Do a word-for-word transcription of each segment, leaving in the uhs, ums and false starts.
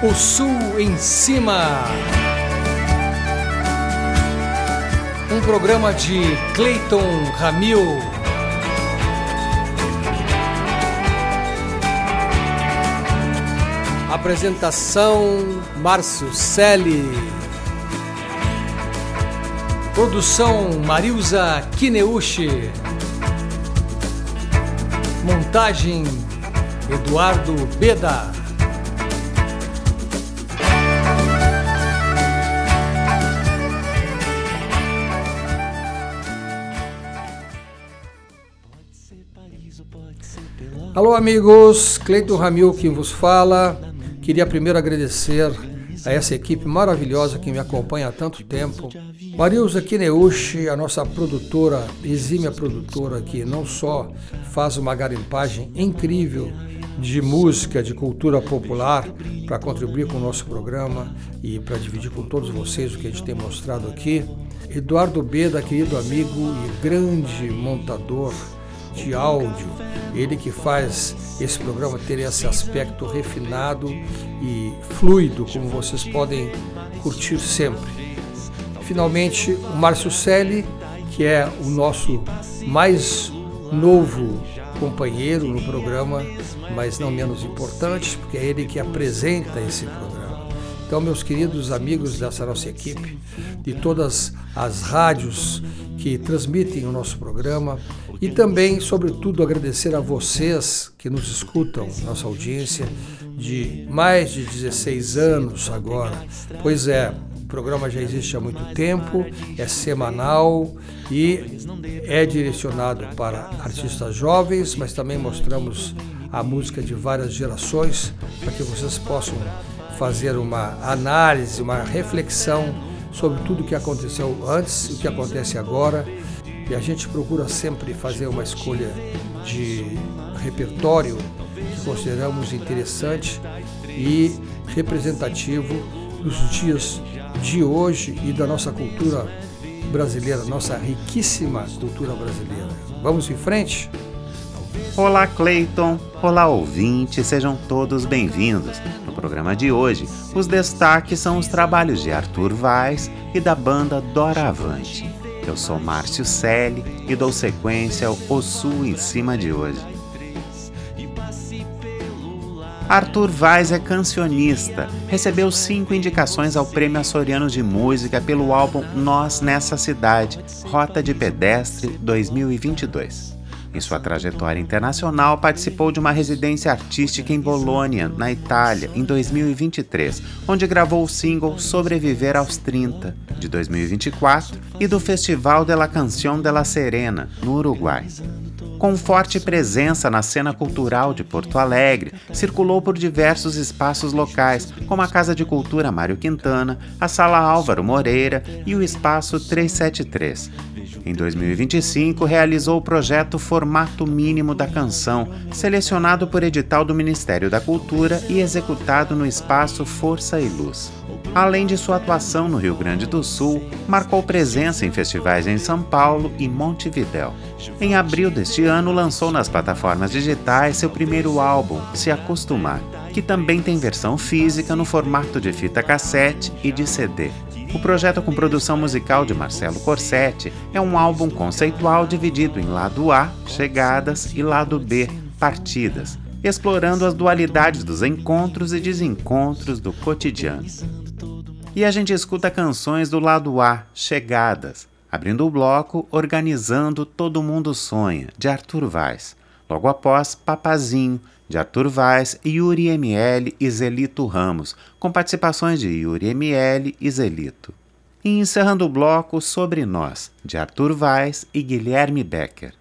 O Sul em Cima. Um programa de Cleiton Ramil. Apresentação Márcio Selle. Produção Marilza Kineuchi. Montagem Eduardo Beda. Alô amigos, Cleiton Ramil quem vos fala. Queria primeiro agradecer a essa equipe maravilhosa que me acompanha há tanto tempo. Marilza Kineuchi, a nossa produtora, exímia produtora, que não só faz uma garimpagem incrível de música, de cultura popular, para contribuir com o nosso programa e para dividir com todos vocês o que a gente tem mostrado aqui. Eduardo Beda, querido amigo e grande montador de áudio, ele que faz esse programa ter esse aspecto refinado e fluido, como vocês podem curtir sempre. Finalmente, o Márcio Selle, que é o nosso mais novo companheiro no programa, mas não menos importante, porque é ele que apresenta esse programa. Então, meus queridos amigos dessa nossa equipe, de todas as rádios que transmitem o nosso programa, e também, sobretudo, agradecer a vocês que nos escutam, nossa audiência de mais de dezesseis anos agora. Pois é, o programa já existe há muito tempo, é semanal e é direcionado para artistas jovens, mas também mostramos a música de várias gerações para que vocês possam fazer uma análise, uma reflexão sobre tudo o que aconteceu antes e o que acontece agora. E a gente procura sempre fazer uma escolha de repertório que consideramos interessante e representativo dos dias de hoje e da nossa cultura brasileira, nossa riquíssima cultura brasileira. Vamos em frente? Olá, Cleiton! Olá, ouvintes! Sejam todos bem-vindos. No programa de hoje, os destaques são os trabalhos de Arthur Weiss e da banda Doravante. Eu sou Márcio Selle e dou sequência ao O Sul em Cima de hoje. Arthur Weiss é cancionista, recebeu cinco indicações ao Prêmio Açoriano de Música pelo álbum Nós Nessa Cidade, Rota de Pedestre dois mil e vinte e dois. Em sua trajetória internacional, participou de uma residência artística em Bolônia, na Itália, em dois mil e vinte e três, onde gravou o single Sobreviver aos trinta, de dois mil e vinte e quatro, e do Festival de la Canción de la Serena, no Uruguai. Com forte presença na cena cultural de Porto Alegre, circulou por diversos espaços locais, como a Casa de Cultura Mário Quintana, a Sala Álvaro Moreira e o Espaço trezentos e setenta e três. Em dois mil e vinte e cinco, realizou o projeto Formato Mínimo da Canção, selecionado por edital do Ministério da Cultura e executado no Espaço Força e Luz. Além de sua atuação no Rio Grande do Sul, marcou presença em festivais em São Paulo e Montevidéu. Em abril deste ano, lançou nas plataformas digitais seu primeiro álbum, Se Acostumar, que também tem versão física no formato de fita cassete e de C D. O projeto, com produção musical de Marcelo Corsetti, é um álbum conceitual dividido em lado A, Chegadas, e lado B, Partidas, explorando as dualidades dos encontros e desencontros do cotidiano. E a gente escuta canções do lado A, Chegadas, abrindo o bloco Organizando Todo Mundo Sonha, de Arthur Weiss. Logo após, Papazinho, de Arthur Weiss, Yuri M L e Zelito Ramos, com participações de Yuri M L e Zelito. E encerrando o bloco, Sobre Nós, de Arthur Weiss e Guilherme Becker.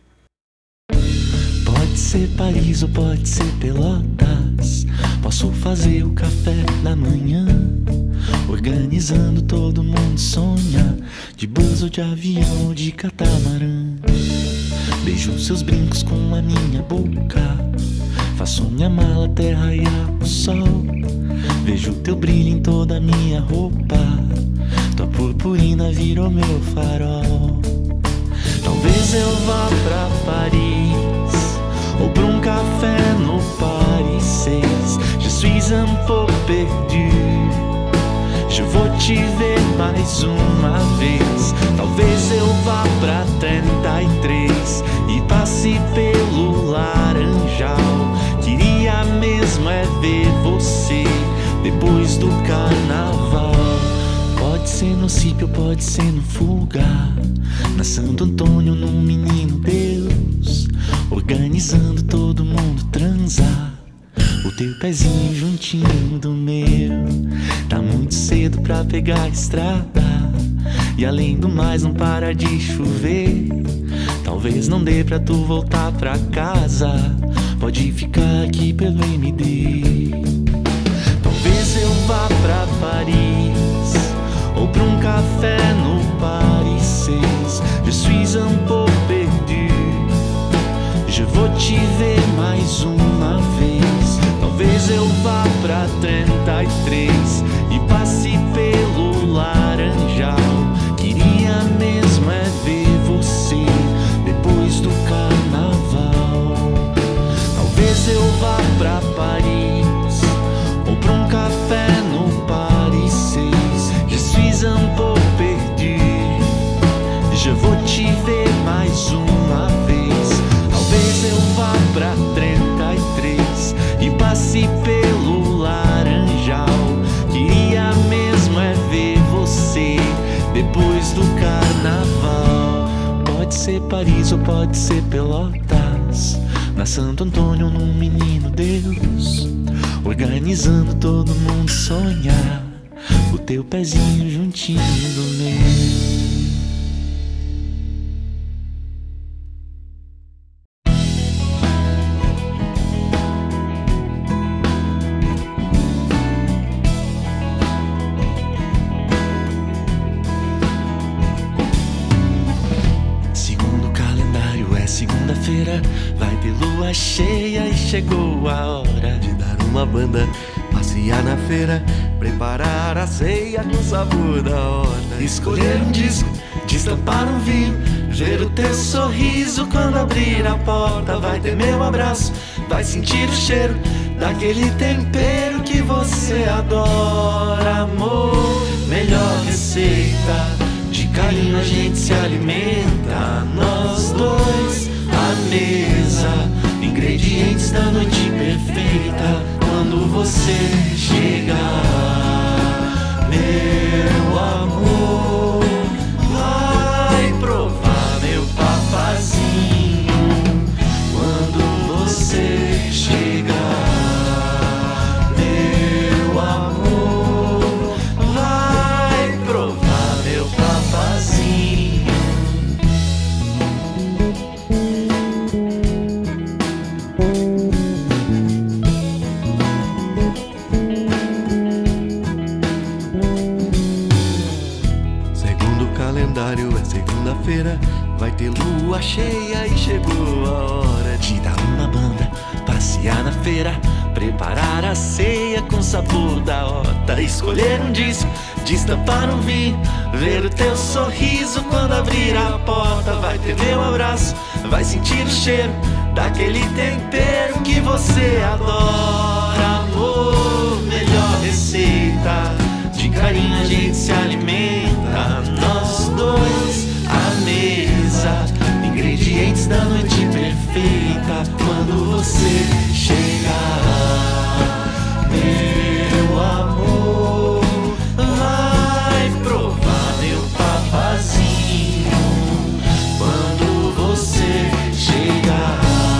Pode ser Paris ou pode ser Pelotas, posso fazer o café da manhã, organizando todo mundo sonha, de bus ou de avião ou de catamarã. Beijo seus brincos com a minha boca, faço minha mala até raiar o sol, vejo teu brilho em toda a minha roupa, tua purpurina virou meu farol. Talvez eu vá pra Paris, ou pra um café no Paris seis. Je suis un peu perdu, Je vou te ver mais uma vez. Talvez eu vá pra trinta e três e passe pelo Laranjal. Queria mesmo é ver você depois do carnaval. Pode ser no Cípio, pode ser no Fulgar, na Santo Antônio, num Menino Deus, organizando todo mundo transar. O teu pezinho juntinho do meu. Tá muito cedo pra pegar a estrada, e além do mais não para de chover. Talvez não dê pra tu voltar pra casa. Pode ficar aqui pelo M D. Talvez eu vá pra Paris, ou pra um café no Paris seis. Je suis un peu perdu. Je vou te ver mais uma vez. Talvez eu vá pra trinta e três e passe pelo Laranjal. Queria mesmo é ver você depois do carnaval. Talvez eu vá pra Paris, ou pra um café no Paris seis. Je suis un peu perdu. Je vou te ver mais uma vez. Talvez eu vá pra trinta e três e passe pelo Laranjal. Queria mesmo é ver você depois do carnaval. Pode ser Paris ou pode ser Pelotas, na Santo Antônio, num Menino Deus, organizando todo mundo sonhar. O teu pezinho juntinho do meu. Segunda-feira vai ter lua cheia e chegou a hora de dar uma banda, passear na feira, preparar a ceia com sabor da horta, escolher um disco, destapar um vinho, ver o teu sorriso quando abrir a porta. Vai ter meu abraço, vai sentir o cheiro daquele tempero que você adora, amor. Melhor receita, de carinho a gente se alimenta, nós dois à mesa, ingredientes da noite perfeita. Quando você chegar, meu amor, vai provar meu papazinho. Quando você chegar, meu amor, vai provar meu papazinho. É segunda-feira, vai ter lua cheia e chegou a hora de dar uma banda, passear na feira, preparar a ceia com sabor da horta, escolher um disco, destapar um vinho, ver o teu sorriso quando abrir a porta. Vai ter meu abraço, vai sentir o cheiro daquele tempero que você adora, amor. Melhor receita, de carinho a gente se alimenta, nós dois à mesa, ingredientes da noite perfeita. Quando você chegar, meu amor, vai provar meu papazinho. Quando você chegar,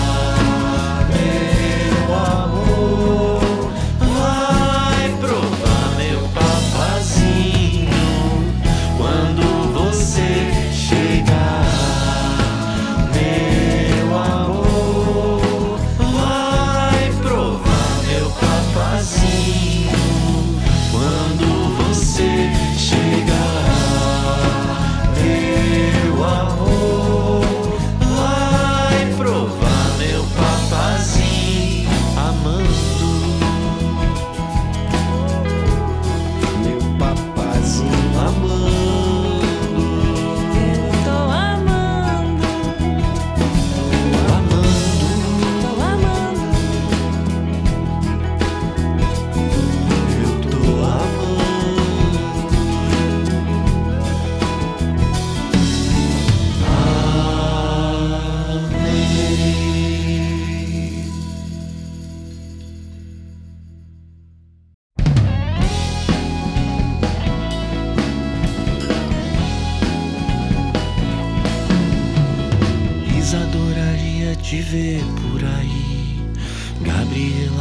meu amor, vai provar meu papazinho. Quando você chegar, meu amor, vai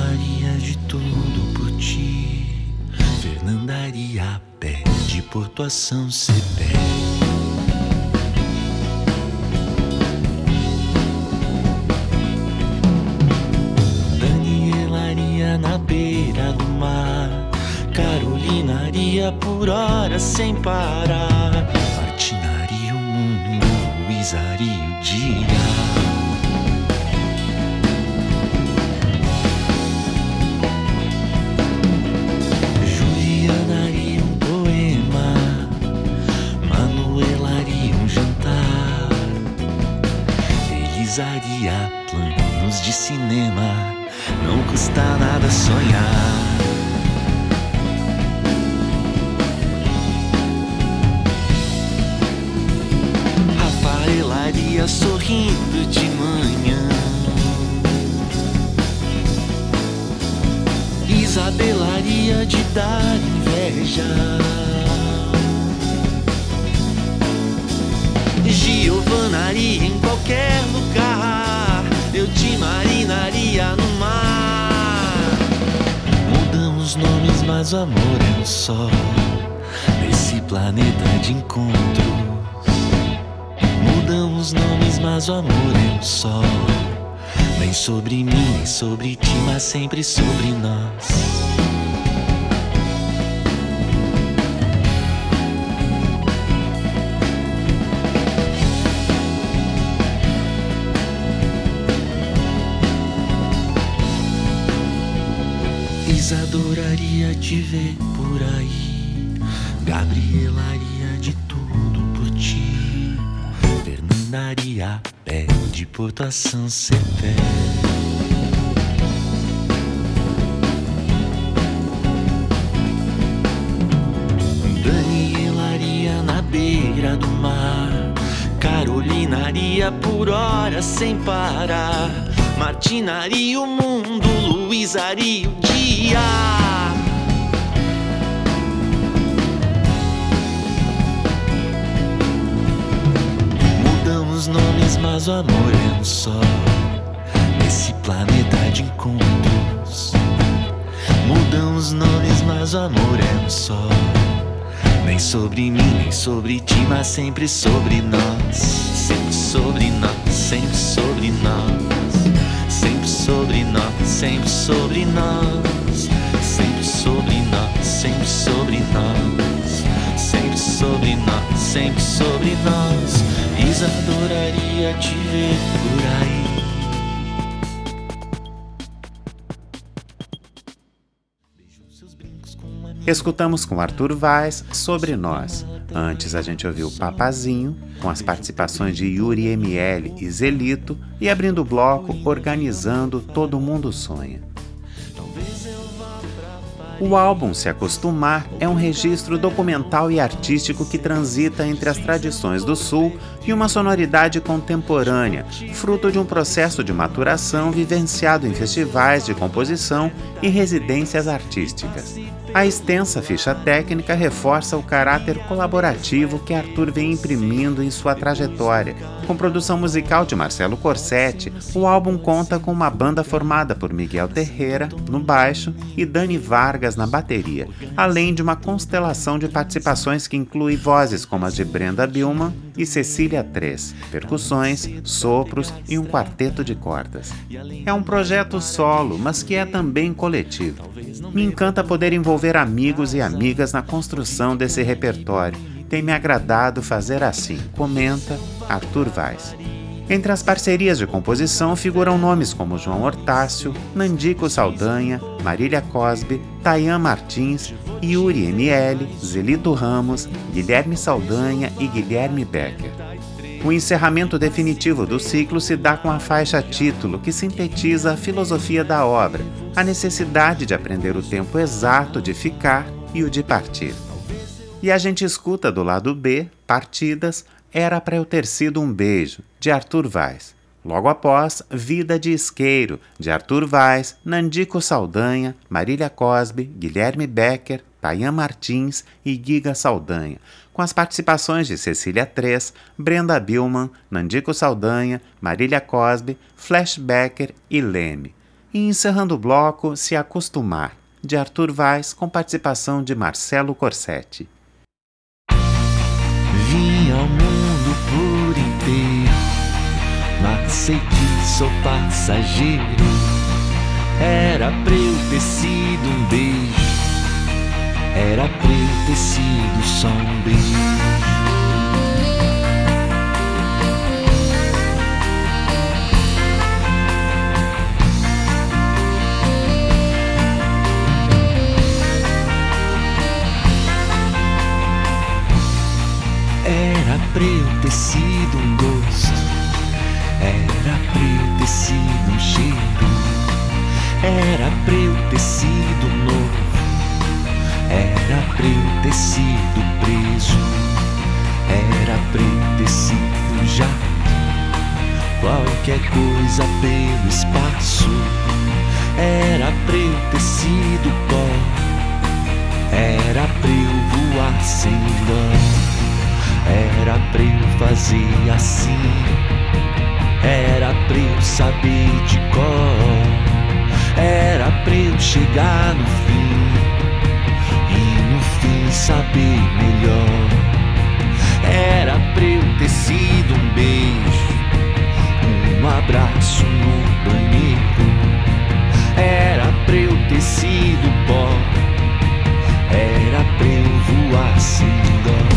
faria de tudo por ti. Fernandaria a pé, de Porto a São Cepé. Danielaria na beira do mar, Carolinaria por horas sem parar, Martinaria o mundo, Luisaria o dia. Julianaria um poema, Manuelaria um jantar, Elisaria planos de cinema, não custa nada sonhar. Rafaelaria sorrindo de manhã, Isabelaria de dar inveja, Giovanaria em qualquer lugar, eu te marinaria no mar. Mudamos nomes, mas o amor é um só, nesse planeta de encontros. Mudamos nomes, mas o amor é um só, nem sobre mim, nem sobre ti, mas sempre sobre nós. Adoraria te ver por aí, Gabrielaria de tudo por ti, Fernandaria a pé, de Porto a São Cepé. Danielaria na beira do mar, Carolinaria por horas sem parar, Martinaria o mundo, Luisaria o dia. Mudamos nomes, mas o amor é um só, nesse planeta de encontros. Mudamos nomes, mas o amor é um só, nem sobre mim, nem sobre ti, mas sempre sobre nós. Sempre sobre nós, sempre sobre nós. Sempre sobre nós, sempre sobre nós, sempre sobre nós, sempre sobre nós, sempre sobre nós, sempre sobre nós. Isadoraria te ver por aí. Escutamos com Arthur Vaz Sobre Nós. Antes a gente ouviu Papazinho, com as participações de Yuri M L e Zelito, e abrindo o bloco Organizando Todo Mundo Sonha. O álbum Se Acostumar é um registro documental e artístico que transita entre as tradições do Sul e uma sonoridade contemporânea, fruto de um processo de maturação vivenciado em festivais de composição e residências artísticas. A extensa ficha técnica reforça o caráter colaborativo que Arthur vem imprimindo em sua trajetória. Com produção musical de Marcelo Corsetti, o álbum conta com uma banda formada por Miguel Terreira, no baixo, e Dani Vargas na bateria, além de uma constelação de participações que inclui vozes como as de Brenda Billman e Cecília Três, percussões, sopros e um quarteto de cordas. É um projeto solo, mas que é também coletivo. Me encanta poder envolver amigos e amigas na construção desse repertório. Tem me agradado fazer assim, comenta Arthur Vaz. Entre as parcerias de composição figuram nomes como João Hortácio, Nandico Saldanha, Marília Cosby, Tayan Martins, Yuri M L, Zelito Ramos, Guilherme Saldanha e Guilherme Becker. O encerramento definitivo do ciclo se dá com a faixa título, que sintetiza a filosofia da obra, a necessidade de aprender o tempo exato de ficar e o de partir. E a gente escuta do lado B, Partidas, Era Pra Eu Ter Sido Um Beijo, de Arthur Vaz. Logo após, Vida de Isqueiro, de Arthur Vaz, Nandico Saldanha, Marília Cosby, Guilherme Becker, Tayan Martins e Giga Saldanha, com as participações de Cecília Três, Brenda Billman, Nandico Saldanha, Marília Cosby, Flash Becker e Leme. E encerrando o bloco, Se Acostumar, de Arthur Vaz, com participação de Marcelo Corsetti. Vim ao mundo por inteiro, mas sei que sou passageiro. Era pra eu ter sido um beijo, era pra eu ter sido só um beijo. Era pra eu ter sido um gosto, era pra eu ter sido um cheiro, era pra eu ter sido novo, era pra eu ter sido preso, era pra eu ter sido jato, qualquer coisa pelo espaço, era pra eu ter sido pó, era pra eu voar sem dó. Era pra eu fazer assim, era pra eu saber de cor, era pra eu chegar no fim e no fim saber melhor. Era pra eu ter sido um beijo, um abraço no banheiro, era pra eu ter sido pó, era pra eu voar sem dó.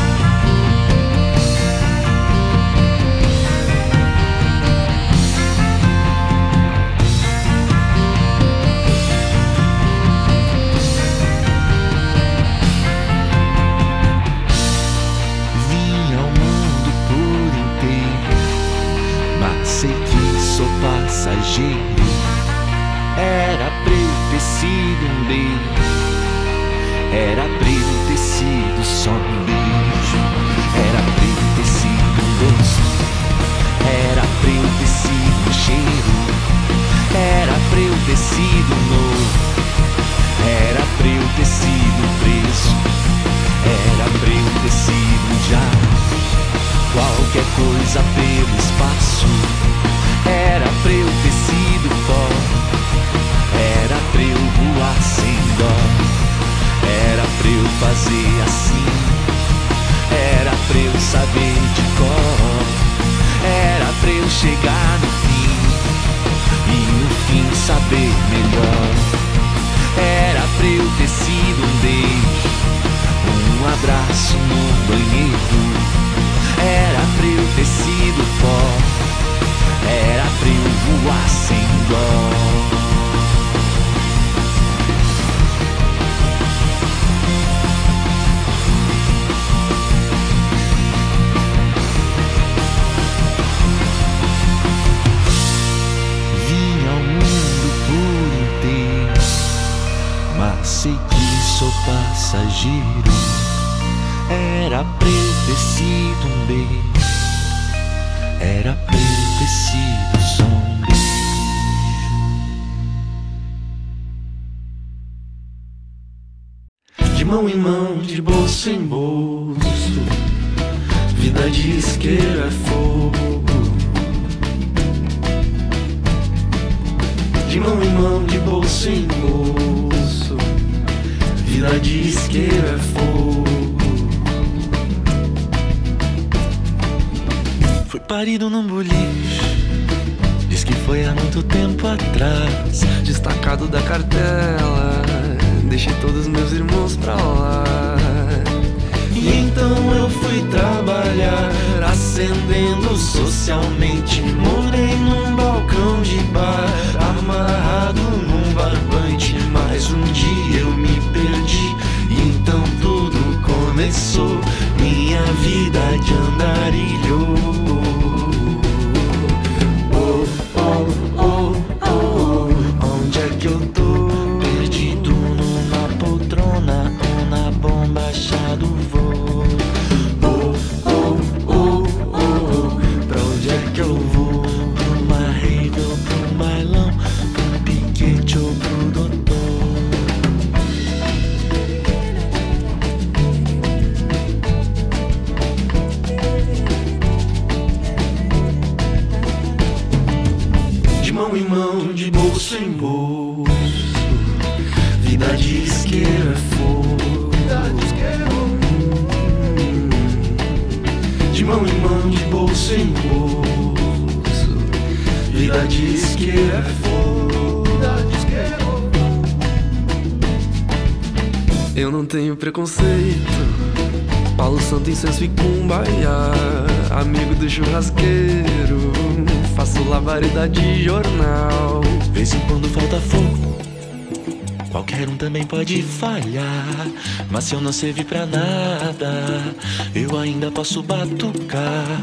Passageiro, era pra eu ter sido um beijo, era pra eu ter sido só um beijo, era pra eu ter sido um gosto, era pra eu ter sido um cheiro, era pra eu ter sido novo, era pra eu ter sido preso, era pra eu ter sido já qualquer coisa pelo espaço. Era pra eu ter sido pó, era pra eu voar sem dó, era pra eu fazer assim, era pra eu saber de cor, era pra eu chegar no fim e no fim saber melhor. Era pra eu ter sido um beijo, um abraço no banheiro, era pra eu ter sido pó, era pra eu voar sem dó. Vim ao mundo por inteiro, mas sei que sou passageiro. Era pra eu ter sido um beijo, era pra eu ter sido só um beijo. De mão em mão, de bolso em bolso, vida de isqueiro é fogo. De mão em mão, de bolso em bolso, vida de isqueiro é fogo. Fui parido num boliche, diz que foi há muito tempo atrás. Destacado da cartela, deixei todos meus irmãos pra lá. E então eu fui trabalhar, acendendo socialmente. Morei num balcão de bar, amarrado num barbante. Mas um dia eu me perdi, e então tudo começou. Minha vida de andarilho. Oh, oh, oh, oh, onde é que eu tô? Perdido numa poltrona ou na bombacha do voo. Oh, oh, oh, oh, pra onde é que eu vou? Pra uma rave ou pra um bailão, pra um piquete ou pro doutor. De mão em mão, de bolso em bolso. Vida de isqueiro é fogo. De mão em mão, de bolso em bolso. Vida de isqueiro é fogo. Eu não tenho preconceito. Paulo Santo, incenso e Kumbaya. Amigo do churrasqueiro. Faço labareda de jornal. Vez em quando falta fogo. Qualquer um também pode falhar. Mas se eu não servir pra nada, eu ainda posso batucar.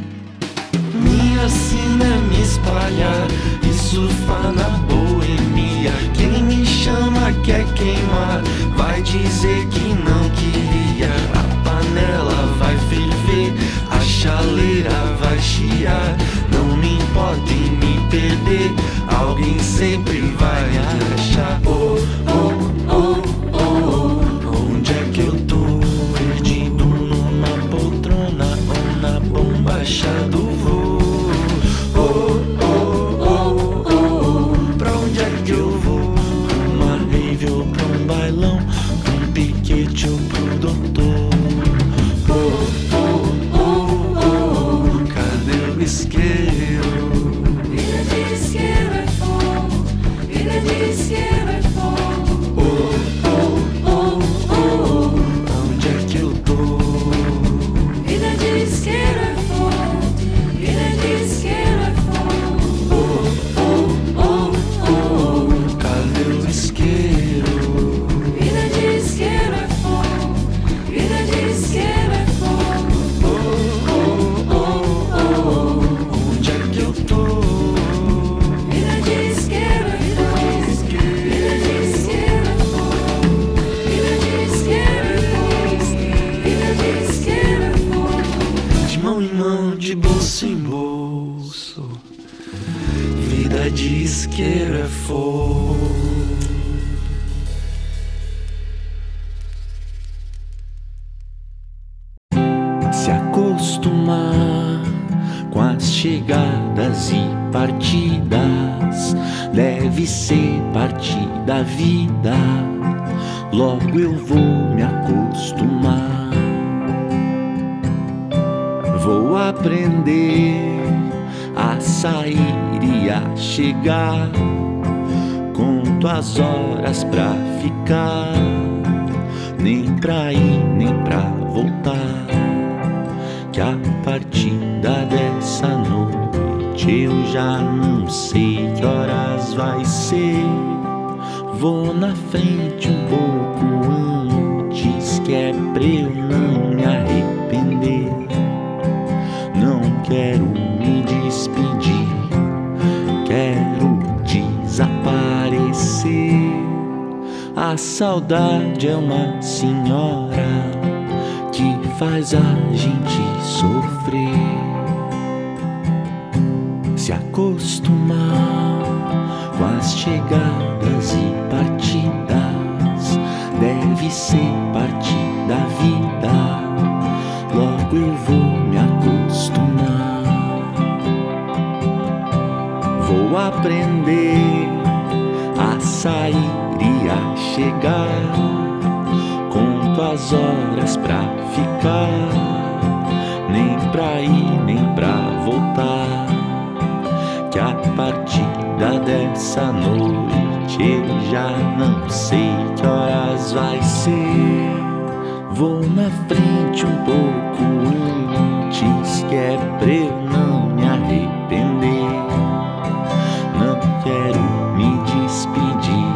Minha sina é me espalhar e surfar na boemia. Quem me chama quer queimar, vai dizer que não queria. A panela vai ferver, a chaleira vai chiar. Não me importa em me perder, alguém sempre vai me achar. Oh, oh, oh, oh, oh. Onde é que eu tô? Perdido numa poltrona ou na bombacha do voo. Oh, oh, oh, oh, oh. Pra onde é que eu vou? Uma rave ou pra um bailão, pra um piquete ou pro doutor. Oh, oh, oh, oh. Cadê o isqueiro? Vida de isqueiro é fogo. Vida de isqueiro é fogo. Oh, oh, oh, oh. Onde é que eu tô? Vida de isqueiro é fogo. Vida de isqueiro é fogo. Oh, oh, oh, oh. Cadê o isqueiro? Vida de isqueiro é fogo. Vida de isqueiro é fogo. Oh, oh, oh, oh. Onde é que eu tô? Vida de isqueiro é fogo. Vida de isqueiro é fogo. Vida de isqueiro é fogo. Vida de isqueiro é fogo. De mão em mão, de bolso em bolso. Vida de isqueiro é fogo. Se acostumar com as chegadas e partidas deve ser parte da vida. Logo eu vou me acostumar. Vou aprender a sair e a chegar. Conto as horas pra ficar, nem pra ir, nem pra voltar. Que a partida dessa noite eu já não sei que horas vai ser. Vou na frente um pouco antes, que é pra eu não me arrepender. Não quero me despedir, quero desaparecer. A saudade é uma senhora que faz a gente sofrer. Se acostumar com as chegadas e partidas deve ser parte da vida. Logo eu vou me acostumar. Vou aprender a sair e a chegar. Conto as horas pra ficar, nem pra ir, nem pra voltar. Que a partida dessa noite eu já não sei que horas vai ser. Vou na frente um pouco antes, que é pra eu não me arrepender. Não quero me despedir,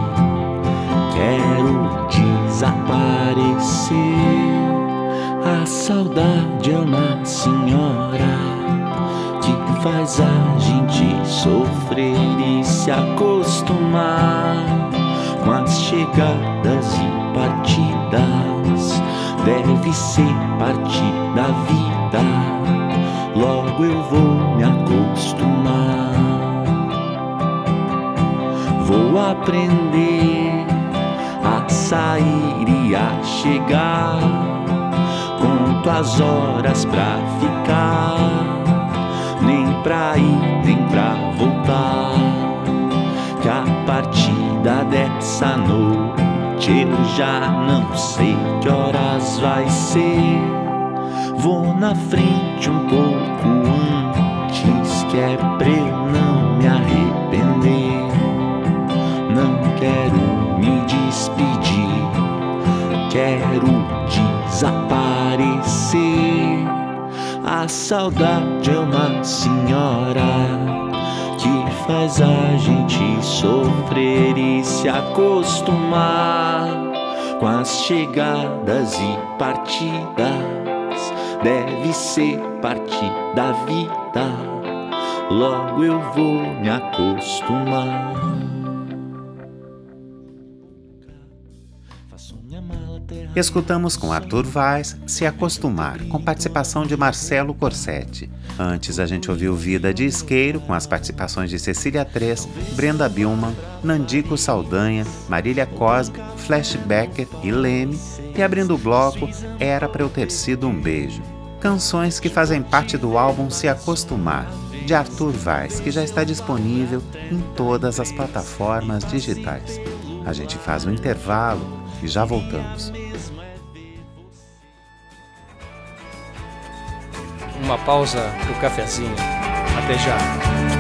quero desaparecer. A saudade é uma senhora que faz a gente sofrer e se acostumar com as chegadas e partidas deve ser parte da vida. Logo eu vou me acostumar. Vou aprender a sair e a chegar. Conto as horas pra ficar, nem pra ir, nem pra voltar. Que a partida dessa noite. Eu já não sei que horas vai ser. Vou na frente um pouco antes, que é pra eu não me arrepender. Não quero me despedir, quero desaparecer. A saudade é uma senhora que faz a gente sofrer e se acostumar com as chegadas e partidas. Deve ser parte da vida, logo eu vou me acostumar. Escutamos com Arthur Weiss Se Acostumar, com participação de Marcelo Corsetti. Antes a gente ouviu Vida de Isqueiro, com as participações de Cecília Três, Brenda Billman, Nandico Saldanha, Marília Cosby, Flashbacker e Leme. E abrindo o bloco, Era Pra Eu Ter Sido Um Beijo. Canções que fazem parte do álbum Se Acostumar, de Arthur Weiss, que já está disponível em todas as plataformas digitais. A gente faz um intervalo e já voltamos. Uma pausa pro cafezinho. Até já.